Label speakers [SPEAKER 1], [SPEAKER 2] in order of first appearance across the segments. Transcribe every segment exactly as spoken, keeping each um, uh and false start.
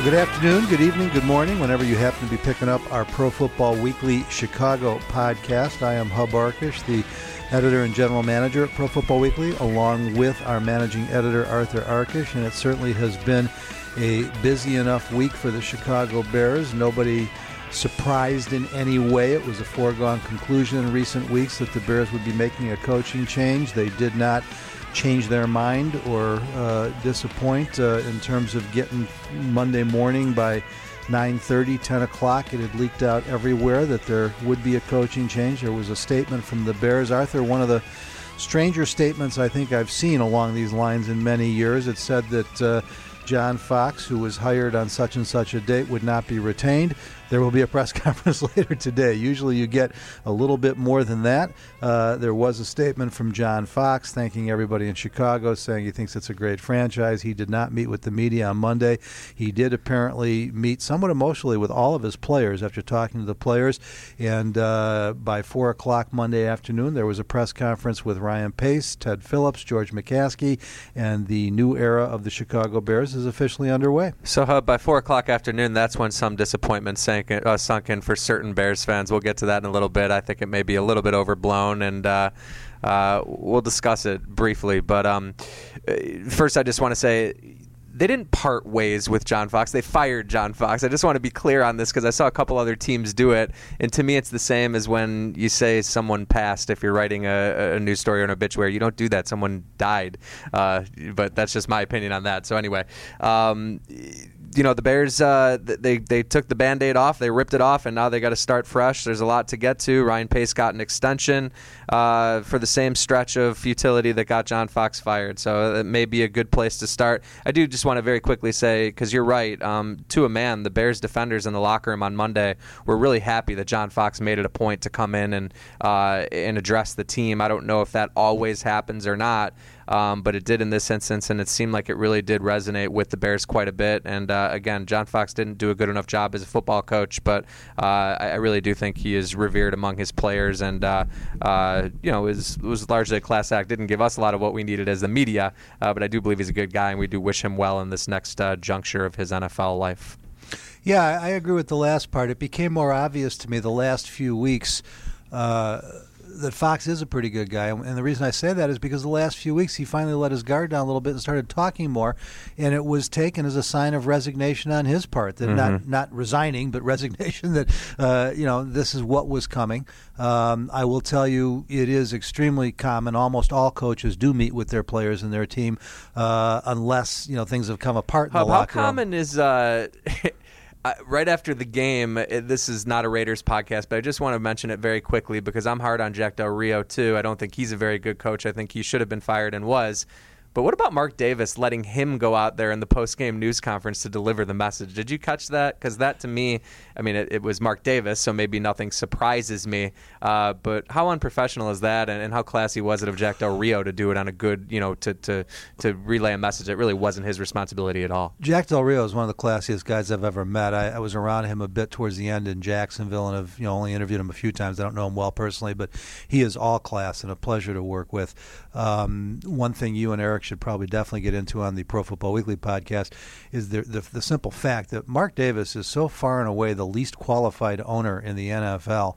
[SPEAKER 1] Good afternoon, good evening, good morning, whenever you happen to be picking up our Pro Football Weekly Chicago podcast. I am Hub Arkush, the editor and general manager at Pro Football Weekly, along with our managing editor, Arthur Arkush, and it certainly has been a busy enough week for the Chicago Bears. Nobody surprised in any way. It was a foregone conclusion in recent weeks that the Bears would be making a coaching change. They did not change their mind or uh, disappoint uh, in terms of getting Monday morning by nine thirty, ten o'clock. It had leaked out everywhere that there would be a coaching change. There was a statement from the Bears. Arthur, one of the stranger statements I think I've seen along these lines in many years. It said that uh, John Fox, who was hired on such and such a date, would not be retained. There will be a press conference later today. Usually you get a little bit more than that. Uh, there was a statement from John Fox thanking everybody in Chicago, saying he thinks it's a great franchise. He did not meet with the media on Monday. He did apparently meet somewhat emotionally with all of his players after talking to the players. And uh, by four o'clock Monday afternoon, there was a press conference with Ryan Pace, Ted Phillips, George McCaskey, and the new era of the Chicago Bears is officially underway.
[SPEAKER 2] So uh, by four o'clock afternoon, that's when some disappointment sank Uh, sunk in for certain Bears fans. We'll get to that in a little bit. I think it may be a little bit overblown, and uh, uh, we'll discuss it briefly. But um, first, I just want to say they didn't part ways with John Fox. They fired John Fox. I just want to be clear on this because I saw a couple other teams do it, and to me it's the same as when you say someone passed if you're writing a, a news story or an obituary. You don't do that. Someone died. Uh, but that's just my opinion on that. So anyway, um, you know, the Bears, uh, they they took the Band-Aid off, they ripped it off, and now they got to start fresh. There's a lot to get to. Ryan Pace got an extension uh, for the same stretch of futility that got John Fox fired. So it may be a good place to start. I do just want to very quickly say, because you're right, um, to a man, the Bears defenders in the locker room on Monday were really happy that John Fox made it a point to come in and uh, and address the team. I don't know if that always happens or not. Um, but it did in this instance, and it seemed like it really did resonate with the Bears quite a bit. And uh, again, John Fox didn't do a good enough job as a football coach, but uh, I, I really do think he is revered among his players, and uh, uh, you know, it was, it was largely a class act. Didn't give us a lot of what we needed as the media, uh, but I do believe he's a good guy, and we do wish him well in this next uh, juncture of his N F L life.
[SPEAKER 1] Yeah, I agree with the last part. It became more obvious to me the last few weeks uh, that Fox is a pretty good guy. And the reason I say that is because the last few weeks he finally let his guard down a little bit and started talking more, and it was taken as a sign of resignation on his part, that mm-hmm. not not resigning, but resignation that, uh, you know, this is what was coming. Um, I will tell you, it is extremely common. Almost all coaches do meet with their players and their team, uh, unless, you know, things have come apart in
[SPEAKER 2] how,
[SPEAKER 1] the locker room.
[SPEAKER 2] How common is... Uh Uh, right after the game, it, this is not a Raiders podcast, but I just want to mention it very quickly because I'm hard on Jack Del Rio, too. I don't think he's a very good coach. I think he should have been fired and was. But what about Mark Davis letting him go out there in the post-game news conference to deliver the message? Did you catch that? Because that, to me, I mean, it, it was Mark Davis, so maybe nothing surprises me. Uh, but how unprofessional is that, and, and how classy was it of Jack Del Rio to do it on a good, you know, to, to, to relay a message that really wasn't his responsibility at all?
[SPEAKER 1] Jack Del Rio is one of the classiest guys I've ever met. I, I was around him a bit towards the end in Jacksonville, and have, you know, only interviewed him a few times. I don't know him well personally, but he is all class and a pleasure to work with. Um, one thing you and Eric should probably definitely get into on the Pro Football Weekly podcast is the, the the simple fact that Mark Davis is so far and away the least qualified owner in the N F L.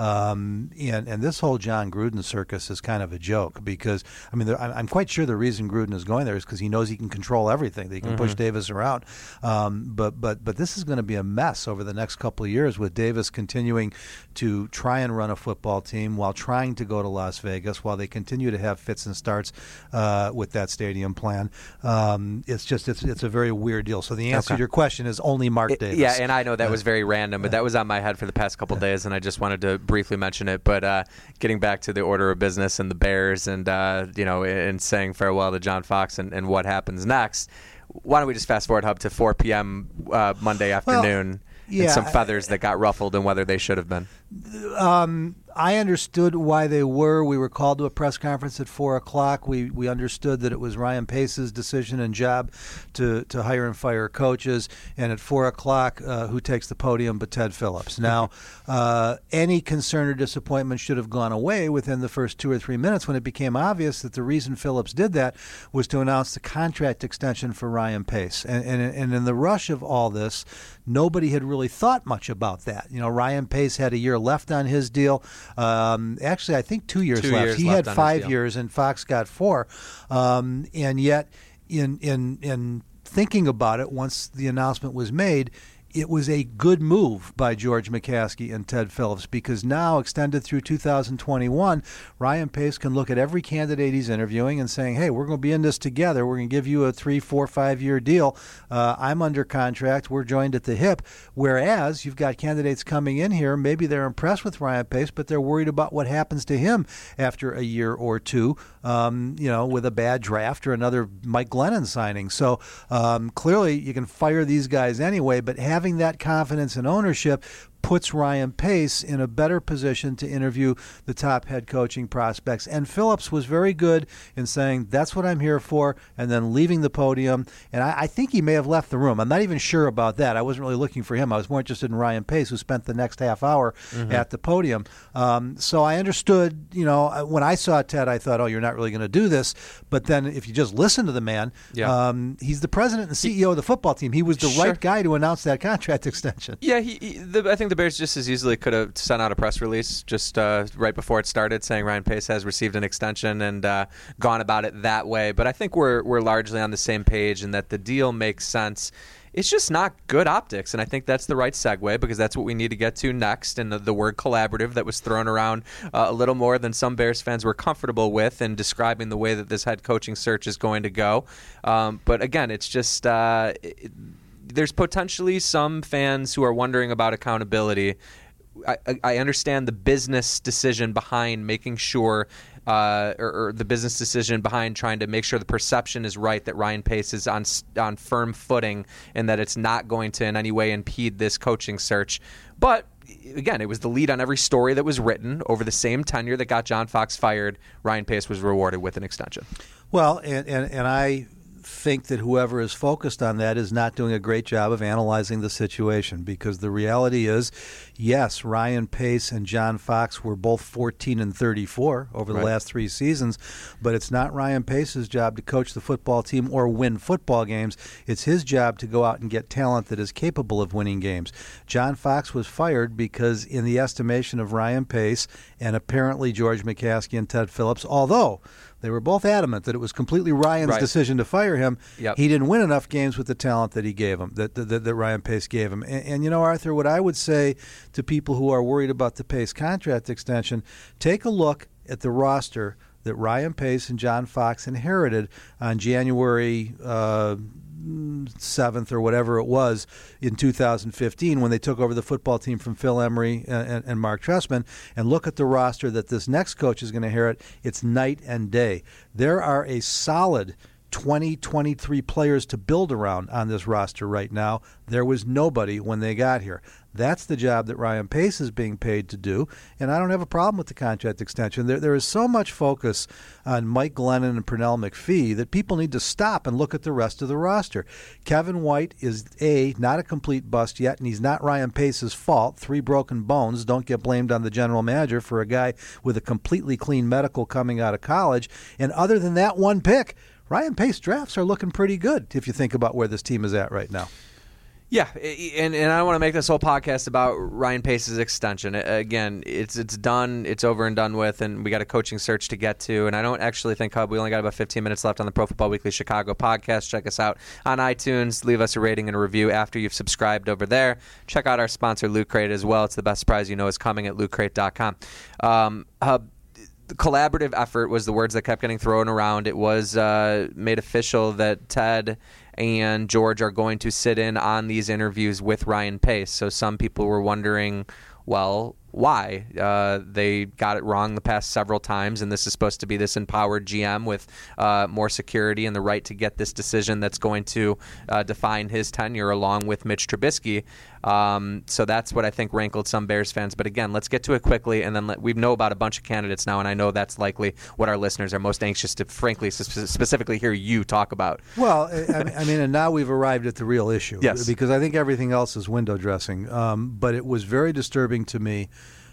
[SPEAKER 1] Um, and, and this whole John Gruden circus is kind of a joke because, I mean, I'm quite sure the reason Gruden is going there is because he knows he can control everything. That he can mm-hmm. push Davis around. Um, but, but, but this is going to be a mess over the next couple of years with Davis continuing to try and run a football team while trying to go to Las Vegas, while they continue to have fits and starts uh, with that stadium plan. Um, it's just, it's it's a very weird deal. So the answer okay. to your question is only Mark
[SPEAKER 2] it,
[SPEAKER 1] Davis.
[SPEAKER 2] Yeah, and I know that uh, was very random, but that was on my head for the past couple of days, and I just wanted to briefly mention it. But uh, getting back to the order of business and the Bears and, uh, you know, and saying farewell to John Fox and, and what happens next, why don't we just fast forward, Hub, to four p.m. Uh, Monday afternoon well, yeah, and some feathers that got ruffled and whether they should have been.
[SPEAKER 1] Um, I understood why they were. We were called to a press conference at four o'clock. We we understood that it was Ryan Pace's decision and job to, to hire and fire coaches. And at four o'clock, uh, who takes the podium but Ted Phillips? Now, uh, any concern or disappointment should have gone away within the first two or three minutes when it became obvious that the reason Phillips did that was to announce the contract extension for Ryan Pace. And, and, and in the rush of all this, nobody had really thought much about that. You know, Ryan Pace had a year left on his deal. Um, actually, I think two years
[SPEAKER 2] two
[SPEAKER 1] left.
[SPEAKER 2] Years
[SPEAKER 1] he
[SPEAKER 2] left
[SPEAKER 1] had five years, and Fox got four. Um, and yet, in in in thinking about it, once the announcement was made, it was a good move by George McCaskey and Ted Phillips, because now, extended through two thousand twenty-one, Ryan Pace can look at every candidate he's interviewing and saying, hey, we're going to be in this together. We're going to give you a three, four, five-year deal. Uh, I'm under contract. We're joined at the hip. Whereas you've got candidates coming in here, maybe they're impressed with Ryan Pace, but they're worried about what happens to him after a year or two, um, you know, with a bad draft or another Mike Glennon signing. So um, clearly you can fire these guys anyway, but having Having that confidence and ownership puts Ryan Pace in a better position to interview the top head coaching prospects. And Phillips was very good in saying, that's what I'm here for, and then leaving the podium. And I, I think he may have left the room. I'm not even sure about that. I wasn't really looking for him. I was more interested in Ryan Pace, who spent the next half hour mm-hmm. at the podium. Um, so I understood, you know, when I saw Ted, I thought, oh, you're not really going to do this. But then if you just listen to the man, yeah. um, he's the president and C E O of the football team. He was the sure. right guy to announce that contract extension.
[SPEAKER 2] Yeah, he, he, the, I think the Bears just as easily could have sent out a press release just uh, right before it started saying Ryan Pace has received an extension and uh, gone about it that way. But I think we're we're largely on the same page in that the deal makes sense. It's just not good optics, and I think that's the right segue because that's what we need to get to next. And the, the word collaborative that was thrown around uh, a little more than some Bears fans were comfortable with in describing the way that this head coaching search is going to go. Um, but again, it's just uh, it, there's potentially some fans who are wondering about accountability. I, I understand the business decision behind making sure uh, or, or the business decision behind trying to make sure the perception is right that Ryan Pace is on on firm footing and that it's not going to in any way impede this coaching search. But again, it was the lead on every story that was written over the same tenure that got John Fox fired. Ryan Pace was rewarded with an extension.
[SPEAKER 1] Well, and, and, and I think that whoever is focused on that is not doing a great job of analyzing the situation, because the reality is, yes, Ryan Pace and John Fox were both fourteen and thirty-four over the right. last three seasons, but it's not Ryan Pace's job to coach the football team or win football games. It's his job to go out and get talent that is capable of winning games. John Fox was fired because, in the estimation of Ryan Pace and apparently George McCaskey and Ted Phillips, although they were both adamant that it was completely Ryan's right. decision to fire him.
[SPEAKER 2] Yep.
[SPEAKER 1] He didn't win enough games with the talent that he gave him, that that, that Ryan Pace gave him. And, and, you know, Arthur, what I would say to people who are worried about the Pace contract extension, take a look at the roster that Ryan Pace and John Fox inherited on January uh, seventh or whatever it was in two thousand fifteen when they took over the football team from Phil Emery and, and Mark Trestman, and look at the roster that this next coach is going to inherit. It's night and day. There are a solid twenty, twenty-three players to build around on this roster right now. There was nobody when they got here. That's the job that Ryan Pace is being paid to do, and I don't have a problem with the contract extension. There, there is so much focus on Mike Glennon and Pernell McPhee that people need to stop and look at the rest of the roster. Kevin White is, A, not a complete bust yet, and he's not Ryan Pace's fault. Three broken bones. Don't get blamed on the general manager for a guy with a completely clean medical coming out of college. And other than that one pick, Ryan Pace drafts are looking pretty good if you think about where this team is at right now.
[SPEAKER 2] Yeah, and, and I don't want to make this whole podcast about Ryan Pace's extension. Again, it's it's done, it's over and done with, and we got a coaching search to get to. And I don't actually think, Hub, we only got about fifteen minutes left on the Pro Football Weekly Chicago podcast. Check us out on iTunes. Leave us a rating and a review after you've subscribed over there. Check out our sponsor, Loot Crate, as well. It's the best prize you know is coming at loot crate dot com. Um, Hub, the collaborative effort was the words that kept getting thrown around. It was uh, made official that Ted and George are going to sit in on these interviews with Ryan Pace. So some people were wondering, well, why? Uh, they got it wrong the past several times, and this is supposed to be this empowered G M with uh, more security and the right to get this decision that's going to uh, define his tenure along with Mitch Trubisky. Um, so that's what I think rankled some Bears fans. But again, let's get to it quickly, and then let, we know about a bunch of candidates now, and I know that's likely what our listeners are most anxious to, frankly, sp- specifically hear you talk about.
[SPEAKER 1] Well, I, I mean, and now we've arrived at the real issue.
[SPEAKER 2] Yes.
[SPEAKER 1] Because I think everything else is window dressing. Um, but it was very disturbing to me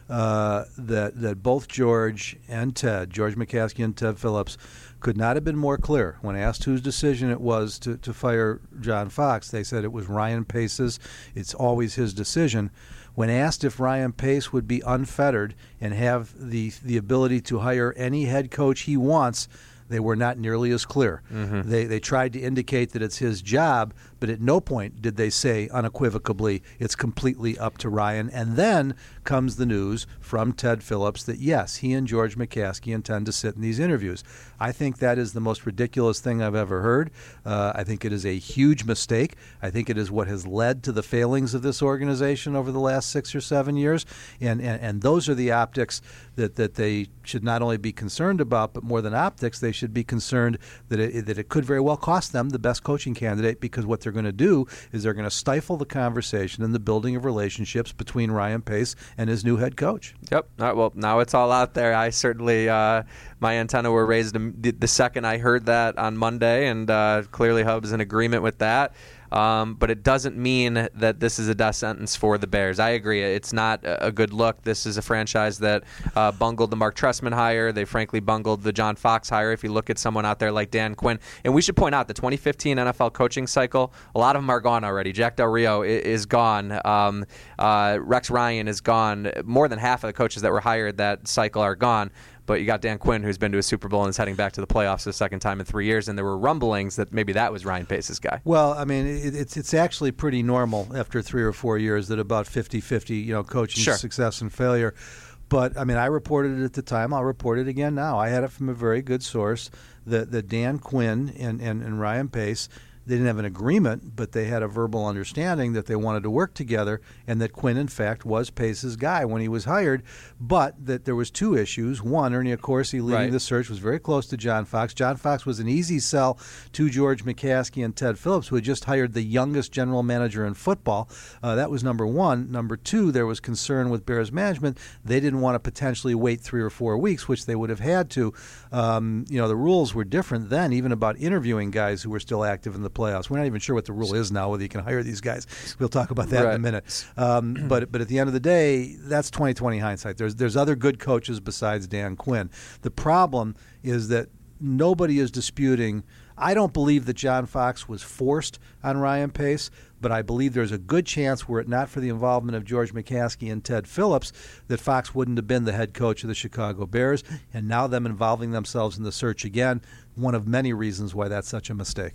[SPEAKER 1] uh, that that both George and Ted, George McCaskey and Ted Phillips, could not have been more clear. When asked whose decision it was to, to fire John Fox, they said it was Ryan Pace's. It's always his decision. When asked if Ryan Pace would be unfettered and have the the ability to hire any head coach he wants, they were not nearly as clear. Mm-hmm. They they tried to indicate that it's his job, but at no point did they say unequivocally it's completely up to Ryan. And then comes the news from Ted Phillips that, yes, he and George McCaskey intend to sit in these interviews. I think that is the most ridiculous thing I've ever heard. Uh, I think it is a huge mistake. I think it is what has led to the failings of this organization over the last six or seven years. And, and, and those are the optics that, that they should not only be concerned about, but more than optics, they should be concerned that it, that it could very well cost them the best coaching candidate, because what they're going to do is they're going to stifle the conversation and the building of relationships between Ryan Pace and his new head coach.
[SPEAKER 2] Yep. All right, well, now it's all out there. I certainly, uh, my antenna were raised the second I heard that on Monday, and uh, clearly Hub's in agreement with that. Um, but it doesn't mean that this is a death sentence for the Bears. I agree. It's not a good look. This is a franchise that uh, bungled the Mark Trestman hire. They frankly bungled the John Fox hire. If you look at someone out there like Dan Quinn. And we should point out the twenty fifteen N F L coaching cycle, a lot of them are gone already. Jack Del Rio is gone. Um, uh, Rex Ryan is gone. More than half of the coaches that were hired that cycle are gone. But you got Dan Quinn, who's been to a Super Bowl and is heading back to the playoffs the second time in three years, and there were rumblings that maybe that was Ryan Pace's guy.
[SPEAKER 1] Well, I mean, it, it's it's actually pretty normal after three or four years that about fifty-fifty, you know, coaching
[SPEAKER 2] sure.
[SPEAKER 1] success and failure. But, I mean, I reported it at the time. I'll report it again now. I had it from a very good source that, that Dan Quinn and, and, and Ryan Pace, they didn't have an agreement, but they had a verbal understanding that they wanted to work together, and that Quinn, in fact, was Pace's guy when he was hired, but that there was two issues. One, Ernie Accorsi leading
[SPEAKER 2] right.
[SPEAKER 1] the search was very close to John Fox. John Fox was an easy sell to George McCaskey and Ted Phillips, who had just hired the youngest general manager in football. Uh, that was number one. Number two, there was concern with Bears management. They didn't want to potentially wait three or four weeks, which they would have had to. Um, you know, the rules were different then, even about interviewing guys who were still active in the playoffs. We're not even sure what the rule is now, whether you can hire these guys. We'll talk about that
[SPEAKER 2] right.
[SPEAKER 1] in a minute. Um, but but at the end of the day, that's twenty twenty hindsight. There's there's other good coaches besides Dan Quinn. The problem is that nobody is disputing. I don't believe that John Fox was forced on Ryan Pace, but I believe there's a good chance, were it not for the involvement of George McCaskey and Ted Phillips, that Fox wouldn't have been the head coach of the Chicago Bears. And now them involving themselves in the search again, one of many reasons why that's such a mistake.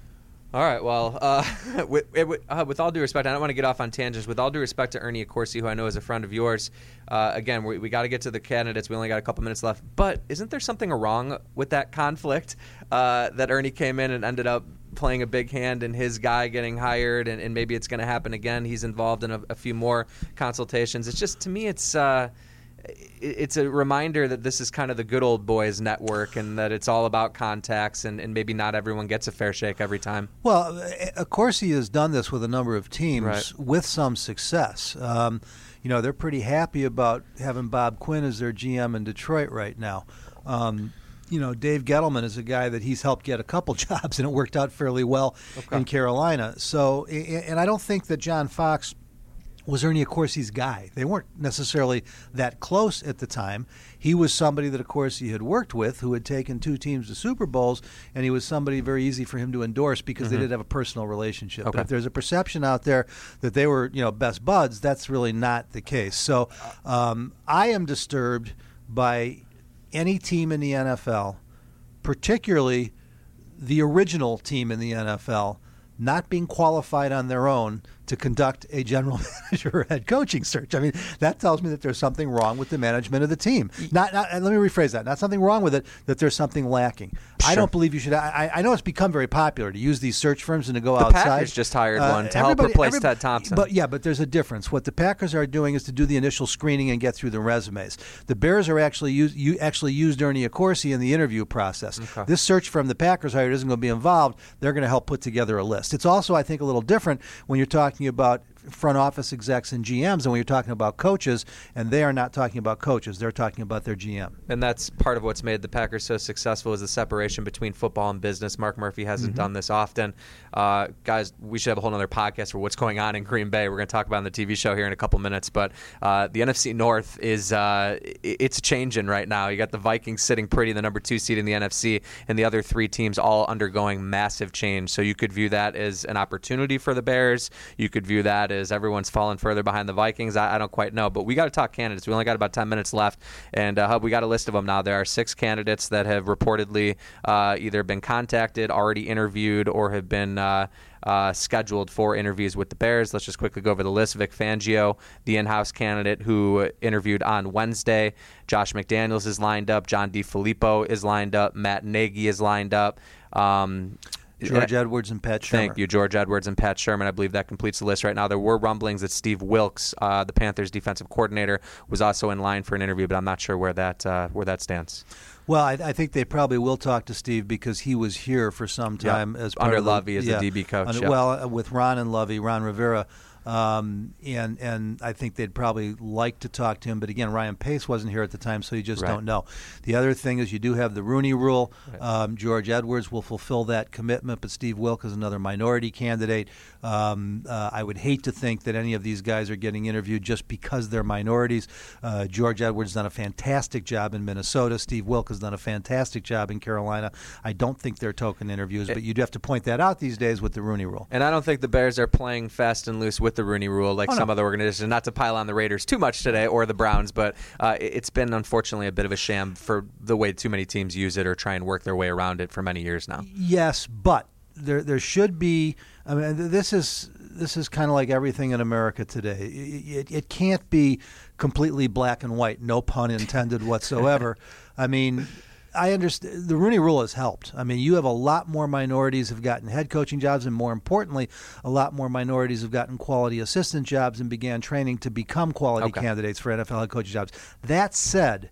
[SPEAKER 2] All right, well, uh, with, with, uh, with all due respect, I don't want to get off on tangents. With all due respect to Ernie Accorsi, who I know is a friend of yours, uh, again, we, we got to get to the candidates. We only got a couple minutes left. But isn't there something wrong with that conflict uh, that Ernie came in and ended up playing a big hand in his guy getting hired, and, and maybe it's going to happen again? He's involved in a, a few more consultations. It's just, to me, it's... Uh, it's a reminder that this is kind of the good old boys network, and that it's all about contacts, and, and maybe not everyone gets a fair shake every time.
[SPEAKER 1] Well, of course he has done this with a number of teams
[SPEAKER 2] right.
[SPEAKER 1] with some success. Um, you know, they're pretty happy about having Bob Quinn as their G M in Detroit right now. Um, you know, Dave Gettleman is a guy that he's helped get a couple jobs, and it worked out fairly well okay. in Carolina. So, and I don't think that John Fox was Ernie Accorsi's guy. They weren't necessarily that close at the time. He was somebody that Accorsi had worked with, who had taken two teams to Super Bowls, and he was somebody very easy for him to endorse because mm-hmm. they did have a personal relationship.
[SPEAKER 2] Okay.
[SPEAKER 1] But if there's a perception out there that they were, you know, best buds, that's really not the case. So um, I am disturbed by any team in the N F L, particularly the original team in the N F L, not being qualified on their own to conduct a general manager or head coaching search. I mean, that tells me that there's something wrong with the management of the team. Not, not and let me rephrase that. Not something wrong with it, that there's something lacking. Sure. I don't believe you should. I, I know it's become very popular to use these search firms and to go
[SPEAKER 2] the
[SPEAKER 1] outside.
[SPEAKER 2] The Packers just hired
[SPEAKER 1] uh,
[SPEAKER 2] one to help replace Ted Thompson.
[SPEAKER 1] But yeah, but there's a difference. What the Packers are doing is to do the initial screening and get through the resumes. The Bears are actually use, you actually used Ernie Accorsi in the interview process.
[SPEAKER 2] Okay.
[SPEAKER 1] This search firm the Packers hired isn't going to be involved. They're going to help put together a list. It's also, I think, a little different when you're talking about front office execs and G Ms, and when you're talking about coaches, and they are not talking about coaches, they're talking about their G M.
[SPEAKER 2] And that's part of what's made the Packers so successful is the separation between football and business. Mark Murphy hasn't mm-hmm. done this often. Uh, guys, we should have a whole other podcast for what's going on in Green Bay. We're going to talk about it on the T V show here in a couple minutes, but uh, the N F C North is uh, it's changing right now. You got the Vikings sitting pretty, the number two seed in the N F C, and the other three teams all undergoing massive change. So you could view that as an opportunity for the Bears. You could view that as everyone's falling further behind the Vikings. I, I don't quite know, but we got to talk candidates. We only got about ten minutes left, and uh, Hub, we got a list of them now. There are six candidates that have reportedly uh, either been contacted, already interviewed, or have been uh, uh, scheduled for interviews with the Bears. Let's just quickly go over the list. Vic Fangio, the in-house candidate who interviewed on Wednesday. Josh McDaniels is lined up. John DeFilippo is lined up. Matt Nagy is lined up. Um,
[SPEAKER 1] George Edwards and Pat Shermer.
[SPEAKER 2] Thank you, George Edwards and Pat Shermer. I believe that completes the list right now. There were rumblings that Steve Wilks, uh, the Panthers' defensive coordinator, was also in line for an interview, but I'm not sure where that uh, where that stands.
[SPEAKER 1] Well, I, I think they probably will talk to Steve because he was here for some time
[SPEAKER 2] yep.
[SPEAKER 1] as part
[SPEAKER 2] under
[SPEAKER 1] of the,
[SPEAKER 2] Lovey as
[SPEAKER 1] yeah,
[SPEAKER 2] the D B coach.
[SPEAKER 1] Under,
[SPEAKER 2] yep.
[SPEAKER 1] Well, with Ron and Lovey, Ron Rivera. Um, and and I think they'd probably like to talk to him, but again, Ryan Pace wasn't here at the time, so you just
[SPEAKER 2] right.
[SPEAKER 1] don't know. The other thing is you do have the Rooney Rule.
[SPEAKER 2] Right.
[SPEAKER 1] Um, George Edwards will fulfill that commitment, but Steve Wilk is another minority candidate. Um, uh, I would hate to think that any of these guys are getting interviewed just because they're minorities. Uh, George Edwards has done a fantastic job in Minnesota. Steve Wilk has done a fantastic job in Carolina. I don't think they're token interviews,
[SPEAKER 2] it,
[SPEAKER 1] but you do have to point that out these days with the Rooney Rule.
[SPEAKER 2] And I don't think the Bears are playing fast and loose with the Rooney Rule like
[SPEAKER 1] oh,
[SPEAKER 2] some
[SPEAKER 1] no.
[SPEAKER 2] other organizations. Not to pile on the Raiders too much today or the Browns, but uh, it's been unfortunately a bit of a sham for the way too many teams use it or try and work their way around it for many years now.
[SPEAKER 1] Yes, but there there should be. I mean, this is this is kind of like everything in America today. It, it, it can't be completely black and white, no pun intended whatsoever. I mean, I understand the Rooney Rule has helped. I mean, you have a lot more minorities have gotten head coaching jobs, and more importantly, a lot more minorities have gotten quality assistant jobs and began training to become quality
[SPEAKER 2] okay.
[SPEAKER 1] candidates for N F L head coaching jobs. That said,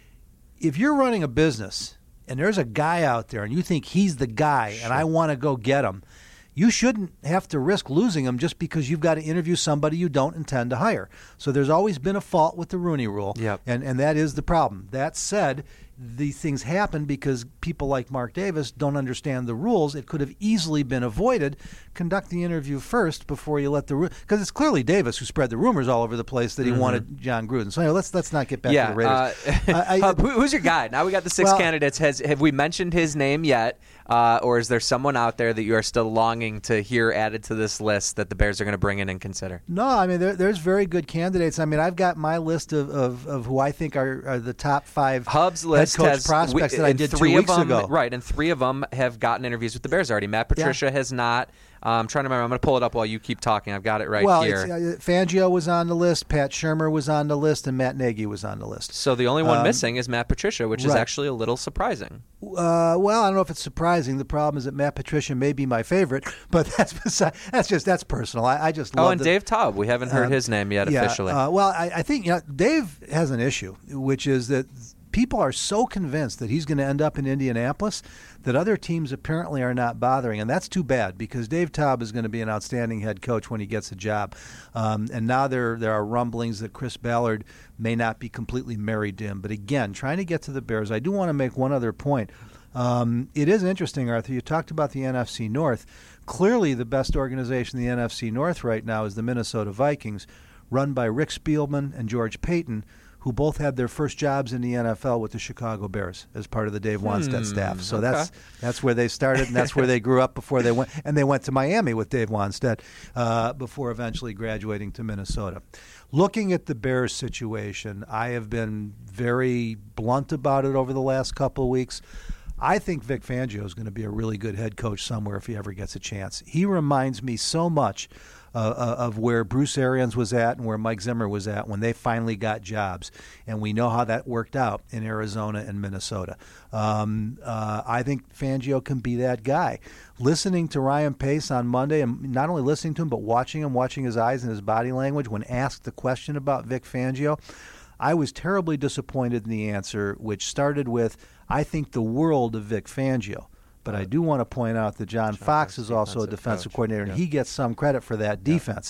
[SPEAKER 1] if you're running a business and there's a guy out there and you think he's the guy
[SPEAKER 2] sure.
[SPEAKER 1] and I want to go get him, you shouldn't have to risk losing him just because you've got to interview somebody you don't intend to hire. So there's always been a fault with the Rooney Rule,
[SPEAKER 2] yep.
[SPEAKER 1] and, and that is the problem. That said, these things happen because people like Mark Davis don't understand the rules. It could have easily been avoided. Conduct the interview first before you let the – because it's clearly Davis who spread the rumors all over the place that he
[SPEAKER 2] mm-hmm.
[SPEAKER 1] wanted John Gruden. So anyway, let's let's not get back
[SPEAKER 2] yeah,
[SPEAKER 1] to the Raiders.
[SPEAKER 2] Uh,
[SPEAKER 1] I, I,
[SPEAKER 2] uh, who, who's your guy? Now we got the six
[SPEAKER 1] well,
[SPEAKER 2] candidates. Has Have we mentioned his name yet? Uh, or is there someone out there that you are still longing to hear added to this list that the Bears are going to bring in and consider?
[SPEAKER 1] No, I mean, there, there's very good candidates. I mean, I've got my list of, of, of who I think are, are the top five
[SPEAKER 2] Hub's list
[SPEAKER 1] head coach
[SPEAKER 2] has,
[SPEAKER 1] prospects
[SPEAKER 2] we,
[SPEAKER 1] that I did
[SPEAKER 2] three
[SPEAKER 1] two weeks
[SPEAKER 2] of them,
[SPEAKER 1] ago.
[SPEAKER 2] Right, and three of them have gotten interviews with the Bears already. Matt Patricia
[SPEAKER 1] yeah.
[SPEAKER 2] has not. Uh, I'm trying to remember. I'm going to pull it up while you keep talking. I've got it right
[SPEAKER 1] well,
[SPEAKER 2] here.
[SPEAKER 1] Well, uh, Fangio was on the list, Pat Shermer was on the list, and Matt Nagy was on the list.
[SPEAKER 2] So the only one
[SPEAKER 1] um,
[SPEAKER 2] missing is Matt Patricia, which
[SPEAKER 1] right.
[SPEAKER 2] is actually a little surprising.
[SPEAKER 1] Uh, well, I don't know if it's surprising. The problem is that Matt Patricia may be my favorite, but that's beside, that's just that's personal. I, I just love
[SPEAKER 2] oh, and
[SPEAKER 1] the,
[SPEAKER 2] Dave Taub. We haven't heard
[SPEAKER 1] um,
[SPEAKER 2] his name yet
[SPEAKER 1] yeah,
[SPEAKER 2] officially.
[SPEAKER 1] Uh, well, I, I think you know, Dave has an issue, which is that people are so convinced that he's going to end up in Indianapolis that other teams apparently are not bothering, and that's too bad because Dave Taub is going to be an outstanding head coach when he gets a job. Um, and now there there are rumblings that Chris Ballard may not be completely married to him. But again, trying to get to the Bears, I do want to make one other point. Um, it is interesting, Arthur. You talked about the N F C North. Clearly, the best organization in the N F C North right now is the Minnesota Vikings, run by Rick Spielman and George Payton, who both had their first jobs in the N F L with the Chicago Bears as part of the Dave Wanstead
[SPEAKER 2] hmm,
[SPEAKER 1] staff. So
[SPEAKER 2] okay.
[SPEAKER 1] that's that's where they started, and that's where they grew up before they went. And they went to Miami with Dave Wanstead uh, before eventually graduating to Minnesota. Looking at the Bears situation, I have been very blunt about it over the last couple of weeks. I think Vic Fangio is going to be a really good head coach somewhere if he ever gets a chance. He reminds me so much uh, of where Bruce Arians was at and where Mike Zimmer was at when they finally got jobs. And we know how that worked out in Arizona and Minnesota. Um, uh, I think Fangio can be that guy. Listening to Ryan Pace on Monday, and not only listening to him, but watching him, watching his eyes and his body language when asked the question about Vic Fangio, I was terribly disappointed in the answer, which started with, I think the world of Vic Fangio. But I do want to point out that John, John Fox is also a defensive coach. coordinator, and yeah. he gets some credit for that defense.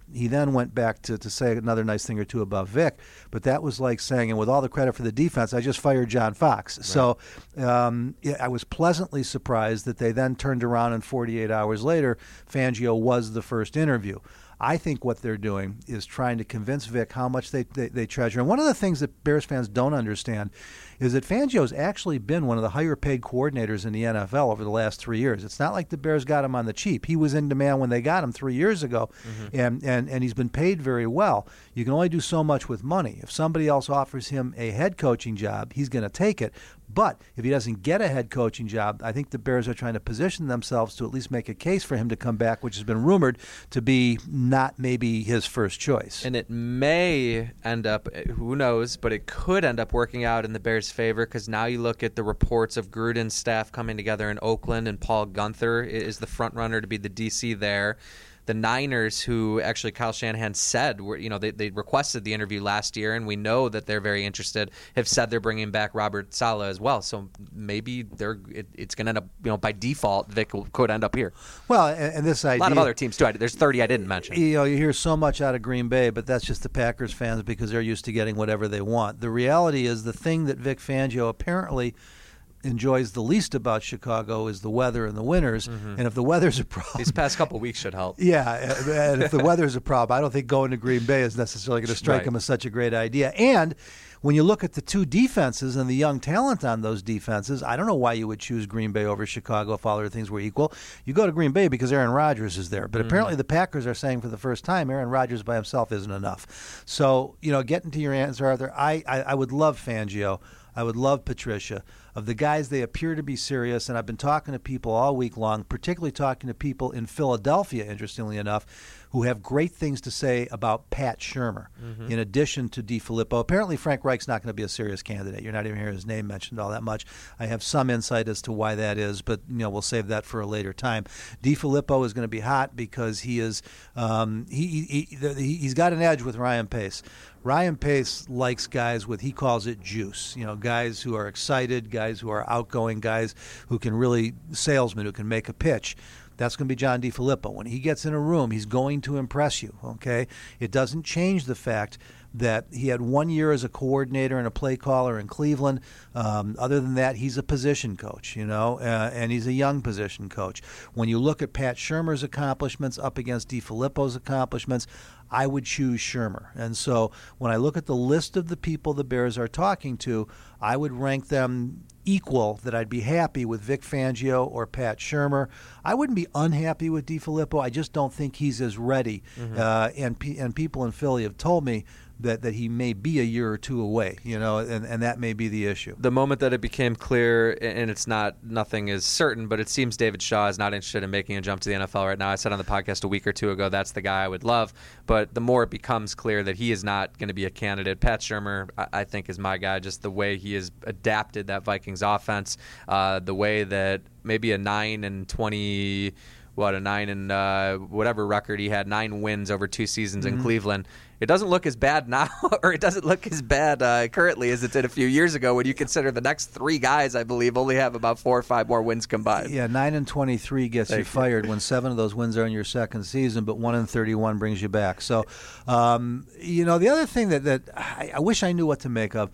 [SPEAKER 1] He then went back to, to say another nice thing or two about Vic, but that was like saying, and with all the credit for the defense, I just fired John Fox. Right. So um, yeah, I was pleasantly surprised that they then turned around and forty-eight hours later, Fangio was the first interview. I think what they're doing is trying to convince Vic how much they, they, they treasure. And one of the things that Bears fans don't understand is that Fangio's actually been one of the higher-paid coordinators in the N F L over the last three years. It's not like the Bears got him on the cheap. He was in demand when they got him three years ago, mm-hmm. and, and, and he's been paid very well. You can only do so much with money. If somebody else offers him a head coaching job, he's going to take it. But if he doesn't get a head coaching job, I think the Bears are trying to position themselves to at least make a case for him to come back, which has been rumored to be not maybe his first choice.
[SPEAKER 2] And it may end up, who knows, but it could end up working out in the Bears' favor, because now you look at the reports of Gruden's staff coming together in Oakland, and Paul Gunther is the front runner to be the D C there. The Niners, who actually Kyle Shanahan said, were, you know, they, they requested the interview last year, and we know that they're very interested, have said they're bringing back Robert Saleh as well. So maybe they're it, it's going to end up, you know, by default, Vic will, could end up here.
[SPEAKER 1] Well, and, and this idea,
[SPEAKER 2] a lot of other teams too. There's thirty I didn't mention.
[SPEAKER 1] You know, you hear so much out of Green Bay, but that's just the Packers fans because they're used to getting whatever they want. The reality is the thing that Vic Fangio apparently enjoys the least about Chicago is the weather and the winters. Mm-hmm. And if the weather's a problem,
[SPEAKER 2] these past couple of weeks should help.
[SPEAKER 1] Yeah, and if the weather's a problem, I don't think going to Green Bay is necessarily going to strike right. him as such a great idea. And when you look at the two defenses and the young talent on those defenses, I don't know why you would choose Green Bay over Chicago if all other things were equal. You go to Green Bay because Aaron Rodgers is there. But mm-hmm. apparently the Packers are saying for the first time Aaron Rodgers by himself isn't enough. So, you know, getting to your answer, Arthur, I, I, I would love Fangio. I would love Patricia. Of the guys, they appear to be serious, and I've been talking to people all week long, particularly talking to people in Philadelphia, interestingly enough, who have great things to say about Pat Shurmur, mm-hmm. in addition to DiFilippo. Apparently, Frank Reich's not going to be a serious candidate. You're not even hearing his name mentioned all that much. I have some insight as to why that is, but you know we'll save that for a later time. DiFilippo is going to be hot because he is um, he, he, he he's got an edge with Ryan Pace. Ryan Pace likes guys with, he calls it juice, you know, guys who are excited, guys who are outgoing, guys who can really, salesmen who can make a pitch. That's going to be John DiFilippo. When he gets in a room, he's going to impress you, okay? It doesn't change the fact that he had one year as a coordinator and a play caller in Cleveland. Um, other than that, he's a position coach, you know, uh, and he's a young position coach. When you look at Pat Shurmur's accomplishments up against DiFilippo's accomplishments, I would choose Shurmur. And so when I look at the list of the people the Bears are talking to, I would rank them equal, that I'd be happy with Vic Fangio or Pat Shurmur. I wouldn't be unhappy with DiFilippo. I just don't think he's as ready. Mm-hmm. Uh, and and people in Philly have told me that, that he may be a year or two away, you know, and, and that may be the issue.
[SPEAKER 2] The moment that it became clear, and it's not, nothing is certain, but it seems David Shaw is not interested in making a jump to the N F L right now. I said on the podcast a week or two ago, that's the guy I would love, but the more it becomes clear that he is not going to be a candidate, Pat Shurmur, I, I think, is my guy, just the way he has adapted that Vikings offense, uh, the way that maybe a nine and twenty, what, a nine and uh, whatever record he had, nine wins over two seasons mm-hmm. in Cleveland. It doesn't look as bad now, or it doesn't look as bad uh, currently as it did a few years ago when you consider the next three guys, I believe, only have about four or five more wins combined.
[SPEAKER 1] Yeah, nine and twenty-three gets Thank you fired you. when seven of those wins are in your second season, but one and thirty-one brings you back. So, um, you know, the other thing that, that I, I wish I knew what to make of,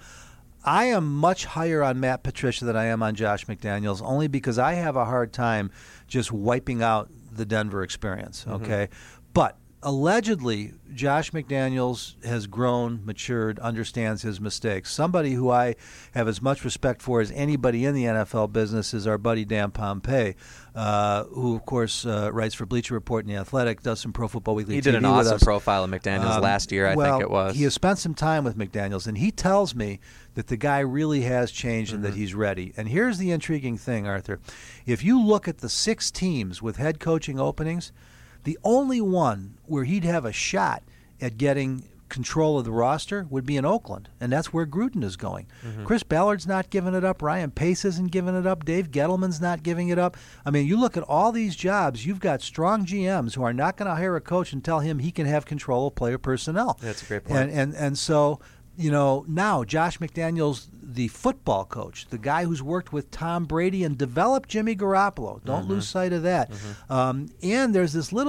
[SPEAKER 1] I am much higher on Matt Patricia than I am on Josh McDaniels, only because I have a hard time just wiping out the Denver experience, okay? Mm-hmm. But allegedly, Josh McDaniels has grown, matured, understands his mistakes. Somebody who I have as much respect for as anybody in the N F L business is our buddy Dan Pompei, uh, who, of course, uh, writes for Bleacher Report and The Athletic, does some Pro Football Weekly
[SPEAKER 2] He
[SPEAKER 1] T V
[SPEAKER 2] did an awesome profile of McDaniels um, last year, I
[SPEAKER 1] well,
[SPEAKER 2] think it was.
[SPEAKER 1] He has spent some time with McDaniels, and he tells me that the guy really has changed mm-hmm. and that he's ready. And here's the intriguing thing, Arthur. If you look at the six teams with head coaching openings, the only one where he'd have a shot at getting control of the roster would be in Oakland, and that's where Gruden is going. Mm-hmm. Chris Ballard's not giving it up. Ryan Pace isn't giving it up. Dave Gettleman's not giving it up. I mean, you look at all these jobs, you've got strong G Ms who are not going to hire a coach and tell him he can have control of player personnel.
[SPEAKER 2] That's a great point.
[SPEAKER 1] And, and, and so, you know, now Josh McDaniels, the football coach, the guy who's worked with Tom Brady and developed Jimmy Garoppolo. Don't mm-hmm. lose sight of that. Mm-hmm. Um, and there's this little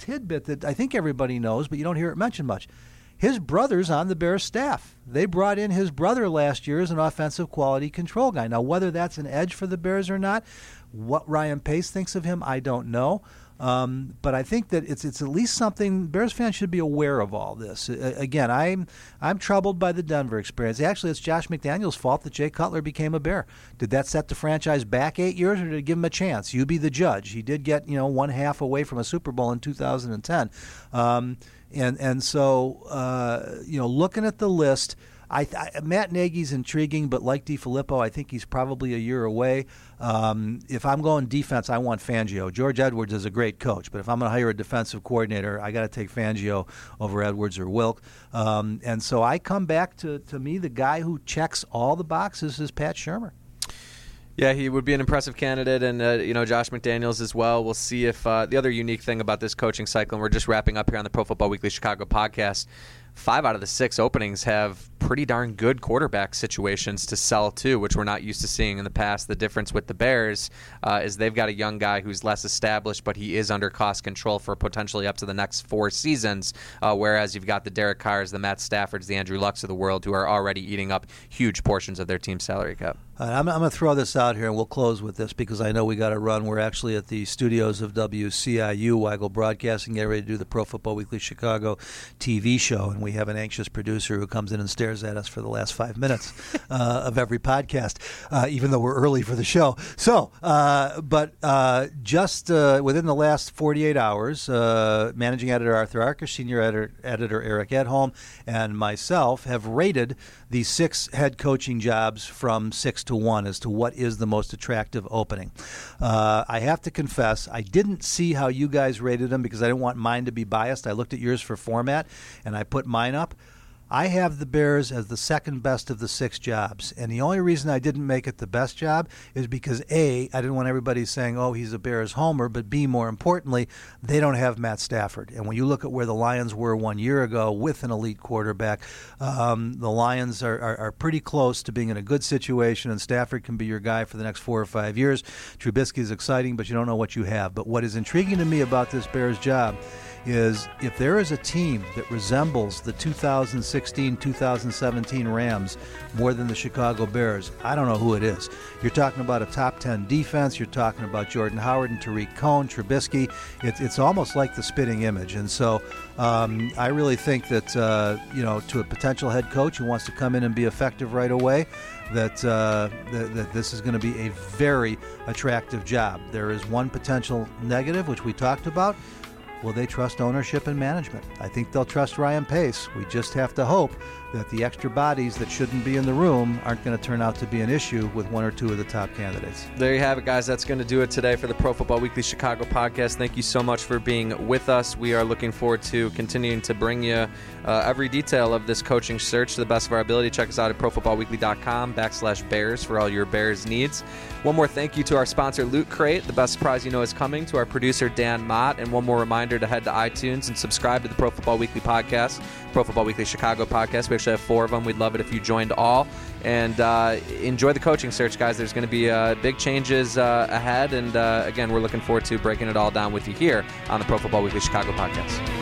[SPEAKER 1] tidbit that I think everybody knows, but you don't hear it mentioned much. His brother's on the Bears staff. They brought in his brother last year as an offensive quality control guy. Now, whether that's an edge for the Bears or not, what Ryan Pace thinks of him, I don't know. Um, but I think that it's it's at least something Bears fans should be aware of all this. Uh, again, I'm I'm troubled by the Denver experience. Actually, it's Josh McDaniels' fault that Jay Cutler became a Bear. Did that set the franchise back eight years, or did it give him a chance? You be the judge. He did get you know one half away from a Super Bowl in two thousand ten, um, and and so uh, you know looking at the list. I, I, Matt Nagy's intriguing, but like DiFilippo, I think he's probably a year away. Um, if I'm going defense, I want Fangio. George Edwards is a great coach, but if I'm going to hire a defensive coordinator, I got to take Fangio over Edwards or Wilk. Um, and so I come back to, to me, the guy who checks all the boxes is Pat Shurmur.
[SPEAKER 2] Yeah, he would be an impressive candidate, and uh, you know Josh McDaniels as well. We'll see if uh, the other unique thing about this coaching cycle, and we're just wrapping up here on the Pro Football Weekly Chicago podcast, five out of the six openings have pretty darn good quarterback situations to sell to, which we're not used to seeing in the past. The difference with the Bears uh, is they've got a young guy who's less established, but he is under cost control for potentially up to the next four seasons, uh, whereas you've got the Derek Carrs, the Matt Staffords, the Andrew Lucks of the world who are already eating up huge portions of their team's salary cap.
[SPEAKER 1] Uh, I'm, I'm going to throw this out here, and we'll close with this because I know we got to run. We're actually at the studios of W C I U, Weigel Broadcasting, getting ready to do the Pro Football Weekly Chicago T V show, and we have an anxious producer who comes in and stares at us for the last five minutes uh, of every podcast, uh, even though we're early for the show. So, uh, but uh, just uh, within the last forty-eight hours, uh, managing editor Arthur Arkush, senior editor, editor Eric Edholm, and myself have rated the six head coaching jobs from six to one as to what is the most attractive opening. Uh, I have to confess, I didn't see how you guys rated them because I didn't want mine to be biased. I looked at yours for format, and I put mine up. I have the Bears as the second best of the six jobs. And the only reason I didn't make it the best job is because, A, I didn't want everybody saying, oh, he's a Bears homer, but B, more importantly, they don't have Matt Stafford. And when you look at where the Lions were one year ago with an elite quarterback, um, the Lions are, are, are pretty close to being in a good situation, and Stafford can be your guy for the next four or five years. Trubisky is exciting, but you don't know what you have. But what is intriguing to me about this Bears job is if there is a team that resembles the two thousand sixteen two thousand seventeen Rams more than the Chicago Bears, I don't know who it is. You're talking about a top ten defense. You're talking about Jordan Howard and Tariq Cohen, Trubisky. It, it's almost like the spitting image. And so um, I really think that, uh, you know, to a potential head coach who wants to come in and be effective right away, that, uh, that, that this is going to be a very attractive job. There is one potential negative, which we talked about. Will they trust ownership and management? I think they'll trust Ryan Pace. We just have to hope that the extra bodies that shouldn't be in the room aren't going to turn out to be an issue with one or two of the top candidates.
[SPEAKER 2] There you have it, guys. That's going to do it today for the Pro Football Weekly Chicago podcast. Thank you so much for being with us. We are looking forward to continuing to bring you uh, every detail of this coaching search to the best of our ability. Check us out at profootballweekly.com backslash Bears for all your Bears needs. One more thank you to our sponsor, Loot Crate. The best surprise you know is coming. To our producer, Dan Mott. And one more reminder to head to iTunes and subscribe to the Pro Football Weekly podcast, Pro Football Weekly Chicago podcast. We actually have four of them. We'd love it if you joined all. And uh, enjoy the coaching search, guys. There's going to be uh, big changes uh, ahead. And uh, again, we're looking forward to breaking it all down with you here on the Pro Football Weekly Chicago podcast.